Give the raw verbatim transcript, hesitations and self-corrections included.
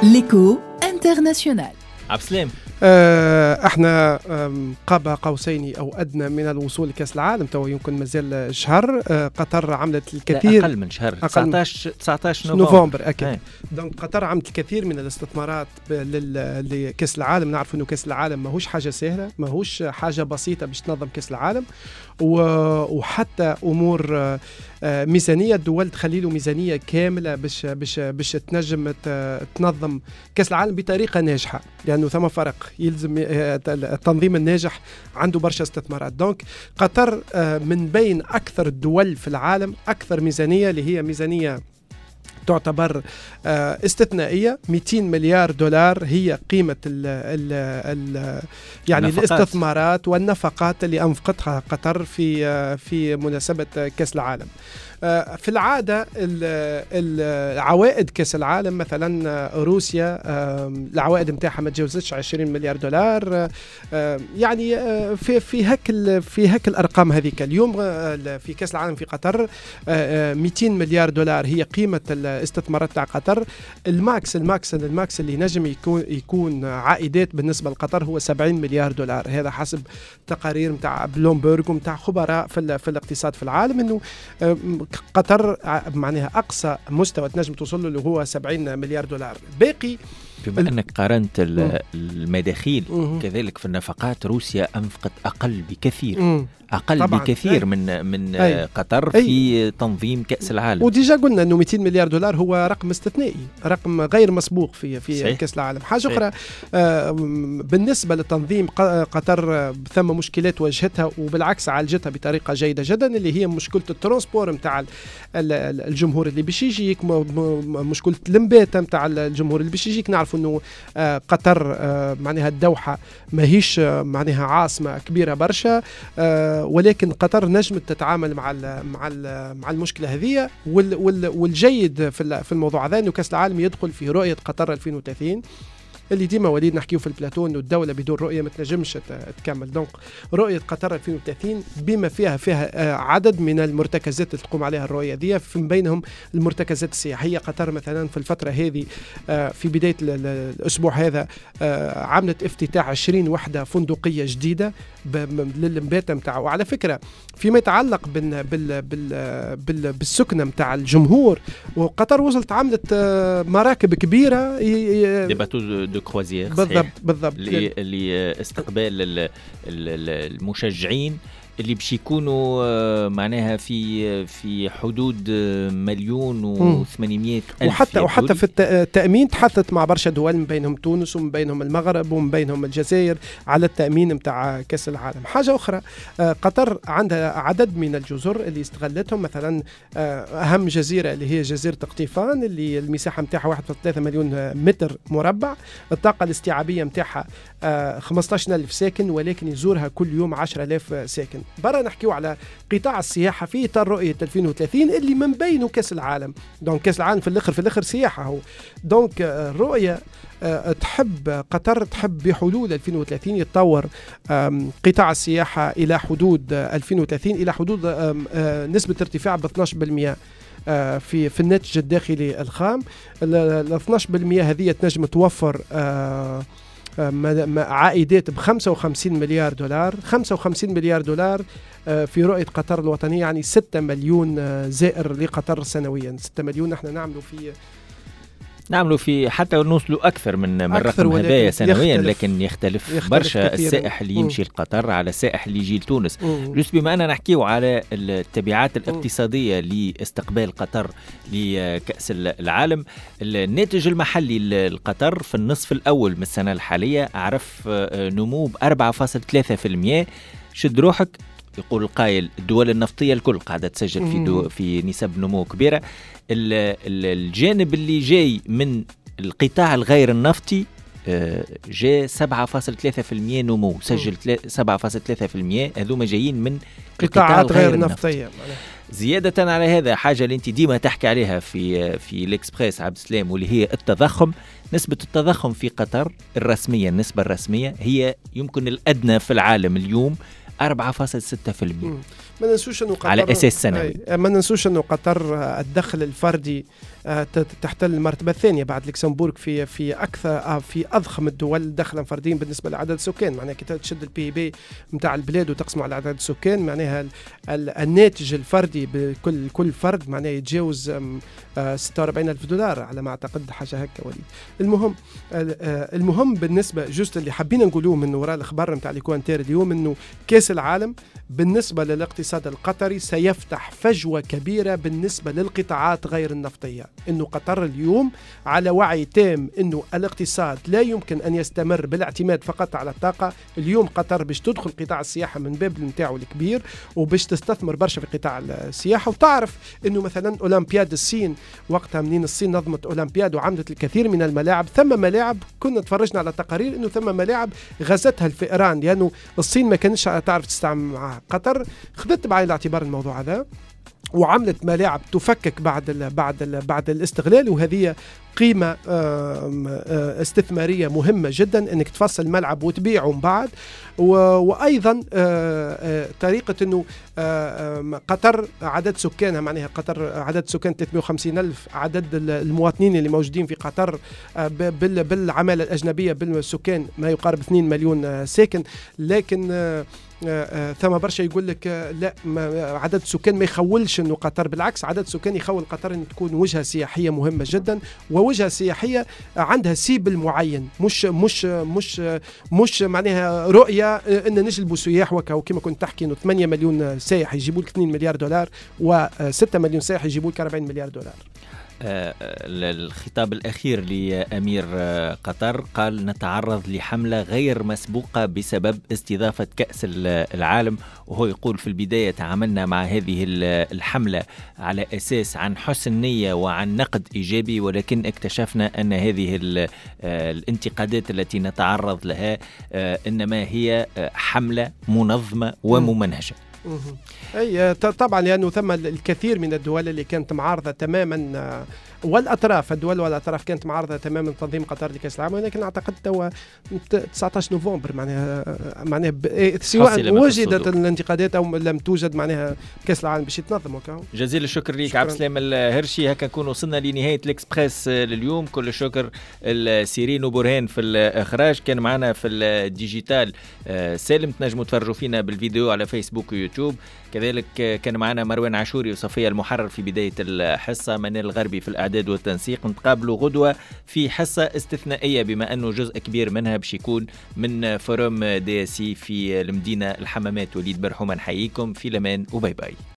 ليكو انترناسيونال. عبد السلام، آه احنا قاب قوسين او ادنى من الوصول لكاس العالم. تو يمكن مازال شهر. آه قطر عملت الكثير، اقل من شهر، تسعطاش تسعطاش نوفمبر, نوفمبر اكيد. دونك قطر عملت الكثير من الاستثمارات لكاس العالم. نعرف انه كاس العالم ماهوش حاجه سهله، ماهوش حاجه بسيطه باش تنظم كاس العالم، وحتى امور ميزانيه الدول تخلي له ميزانيه كامله باش باش باش تنجم تنظم كاس العالم بطريقه ناجحه، لانه ثم فرق. يلزم التنظيم الناجح عنده برشا استثمارات. دونك قطر من بين اكثر الدول في العالم اكثر ميزانيه، اللي هي ميزانيه تعتبر استثنائية. مئتين مليار دولار هي قيمة ال ال ال يعني النفقات. الاستثمارات والنفقات اللي أنفقتها قطر في في مناسبة كأس العالم. في العادة العوائد كأس العالم مثلا روسيا العوائد متاعها ما تجاوزتش عشرين مليار دولار، يعني في في هك في هك الأرقام هذيك. اليوم في كأس العالم في قطر مئتين مليار دولار هي قيمة الاستثمارات تاع قطر. الماكس الماكس الماكس اللي نجم يكون يكون عائدات بالنسبة لقطر هو سبعين مليار دولار. هذا حسب تقارير متاع بلومبرغ ومتاع خبراء في في الاقتصاد في العالم، انه قطر معناها أقصى مستوى تنجم توصل له اللي هو سبعين مليار دولار. باقي بما ال... أنك قارنت المداخيل كذلك في النفقات، روسيا أنفقت أقل بكثير مم. أقل طبعاً. بكثير أي. من من أي. قطر في أي. تنظيم كأس العالم. وديجا قلنا أنه مئتين مليار دولار هو رقم استثنائي، رقم غير مسبوق في في صحيح. كأس العالم. حاجة أخرى آه بالنسبة للتنظيم، قطر ثم مشكلات واجهتها وبالعكس عالجتها بطريقة جيدة جدا، اللي هي مشكلة الترانسبور متاع الجمهور اللي باش يجيك، مشكلة المباتة متاع الجمهور اللي باش يجيك. نعرف أنه آه قطر آه معناها الدوحة ماهيش آه معناها عاصمة كبيرة برشا، آه ولكن قطر نجمت تتعامل مع ال مع ال مع المشكله هذه. وال وال والجيد في في الموضوع هذا انه كاس العالم يدخل في رؤيه قطر ألفين وثلاثين، اللي ديما وليد نحكيو في البلاتون انه الدوله بدون رؤيه ما تنجمش تكمل. دونك رؤيه قطر ألفين وثلاثين بما فيها فيها عدد من المرتكزات اللي تقوم عليها الرؤيه دي، من بينهم المرتكزات السياحيه. قطر مثلا في الفتره هذه في بدايه الاسبوع هذا عملت افتتاح عشرين وحده فندقيه جديده للمباتة متاعه. وعلى فكره فيما يتعلق بال بال بال بال بالسكنه متاع الجمهور، وقطر وصلت عملت مراكب كبيره دي باتو دو كروزير بالضبط بالضبط لاستقبال المشجعين اللي باش يكونوا معناها في في حدود مليون وثمانمائة ألف. وحتى وحتى في التأمين تحدثت مع برشا دول، من بينهم تونس ومن بينهم المغرب ومن بينهم الجزائر، على التأمين متاع كأس العالم. حاجة أخرى، قطر عندها عدد من الجزر اللي استغلتهم. مثلا أهم جزيرة اللي هي جزيرة قطيفان، اللي المساحة متاعها واحد فاصلة ثلاثة مليون متر مربع، الطاقة الاستيعابية متاعها خمسة عشر ألف ساكن، ولكن يزورها كل يوم عشرة آلاف ساكن. برا نحكيو على قطاع السياحة في إطار رؤية ألفين وثلاثين اللي من بينه كأس العالم. دونك كأس العالم في الآخر في الآخر سياحة هو. دونك الرؤية تحب قطر تحب بحلول ألفين وثلاثين يتطور قطاع السياحة إلى حدود ألفين وثلاثين إلى حدود نسبة ارتفاع ب اثني عشر بالمئة في في الناتج الداخلي الخام. ال اثني عشر بالمئة هذه تنجم توفر عائدات ب خمسة وخمسين مليار دولار. خمسة وخمسين مليار دولار في رؤية قطر الوطنية، يعني ستة مليون زائر لقطر سنويا. ستة مليون نحن نعملوا في نعملوا في حتى نوصلوا أكثر من من الرقم هذايا سنويا، يختلف لكن يختلف, يختلف برشا السائح اللي يمشي لقطر على السائح اللي يجي لتونس. بس بما أننا نحكيو على التبعات الاقتصادية لاستقبال قطر لكأس العالم، الناتج المحلي لقطر في النصف الأول من السنة الحالية عرف نمو بأربعة فاصلة ثلاثة بالمئة. شد روحك، يقول القائل الدول النفطية الكل قاعدة تسجل في دو في نسب نمو كبيرة. الجانب اللي جاي من القطاع الغير النفطي جاء سبعة فاصلة ثلاثة بالمئة نمو، سجل سبعة فاصلة ثلاثة بالمئة. هذوما جايين من قطاعات غير نفطية. زيادة على هذا، حاجة اللي انت ديما تحكي عليها في في الإكسبريس عبد السلام، واللي هي التضخم. نسبة التضخم في قطر الرسمية، النسبة الرسمية هي يمكن الأدنى في العالم اليوم، أربعة فاصلة ستة بالمئة. ما ننسوش انه قطر على اساس سنوي. ما ننسوش انه قطر الدخل الفردي تحتل المرتبه الثانيه بعد لوكسمبورغ في في اكثر في اضخم الدول دخلا فرديا بالنسبه لعدد السكان. معناها كي تشد البي بي نتاع البلاد وتقسمه على عدد السكان معناها الناتج الفردي بكل كل فرد معناها يتجاوز ستة وأربعين ألف دولار على ما اعتقد، حاجه هكا وليد. المهم المهم بالنسبه جوست اللي حابين نقولوه من وراء الاخبار نتاع الكوانتير اليوم انه كاس العالم بالنسبه للاقتصاد القطري سيفتح فجوه كبيره بالنسبه للقطاعات غير النفطيه. انه قطر اليوم على وعي تام انه الاقتصاد لا يمكن ان يستمر بالاعتماد فقط على الطاقه. اليوم قطر باش تدخل قطاع السياحه من باب نتاعو الكبير وباش تستثمر برشا في قطاع السياحه. وتعرف انه مثلا اولمبياد الصين وقتها منين الصين نظمت اولمبياد وعملت الكثير من الملاعب، ثم ملاعب كنا تفرجنا على تقارير انه ثم ملاعب غزتها الفئران لانه الصين ما كانتش تعرف تستعمل معها. قطر خذت بعين الاعتبار الموضوع هذا وعملت ملاعب تفكك بعد ال بعد ال بعد الاستغلال، وهذه قيمة استثمارية مهمة جدا انك تفصل ملعب وتبيعه من بعد. وايضا طريقة انه قطر عدد سكانها معناها قطر عدد سكان ثلاثمئة وخمسين ألف، عدد المواطنين اللي موجودين في قطر بالعمالة الأجنبية بالسكان ما يقارب اثنين مليون ساكن، لكن آه ثم برشا يقول لك آه لا عدد السكان ما يخولش انه قطر، بالعكس عدد السكان يخول قطر ان تكون وجهه سياحيه مهمه جدا، ووجهه سياحيه عندها سيبل معين، مش مش مش مش معناها رؤيه ان نجلبوا سياح وكما كنت تحكي انه ثمانية مليون سائح يجيبوا لك اثنين مليار دولار و6 مليون سائح يجيبوا لك أربعين مليار دولار. آه الخطاب الأخير لأمير آه قطر قال نتعرض لحملة غير مسبوقة بسبب استضافة كأس العالم، وهو يقول في البداية تعاملنا مع هذه الحملة على أساس عن حسن نية وعن نقد إيجابي، ولكن اكتشفنا أن هذه آه الانتقادات التي نتعرض لها آه إنما هي آه حملة منظمة وممنهجة. أي طبعا لأنه ثم الكثير من الدول اللي كانت معارضة تماما، والأطراف الدول والأطراف كانت معارضة تماما تنظيم قطر لكأس العالم، ولكن أعتقد توا تسعة عشر نوفمبر معناها معناها سواء وجدت الانتقادات أو لم توجد معناها كأس العالم باش يتنظم. جزيل الشكر ليك عبد السلام الهرشي. هكا نكون وصلنا لنهاية الإكسبريس لليوم. كل الشكر السيرين وبرهان في الإخراج، كان معنا في الديجيتال سالم، تنجموا تفرجوا فينا بالفيديو على فيسبوك ويوتيوب. كذلك كان معنا مروان عاشوري وصفية المحرر في بداية الحصة، منال الغربي في الإعداد والتنسيق. نتقابلوا غدوة في حصة استثنائية بما أنه جزء كبير منها باش يكون من فوروم دي سي في المدينة الحمامات. وليد برحومة نحييكم في الأمان وباي باي.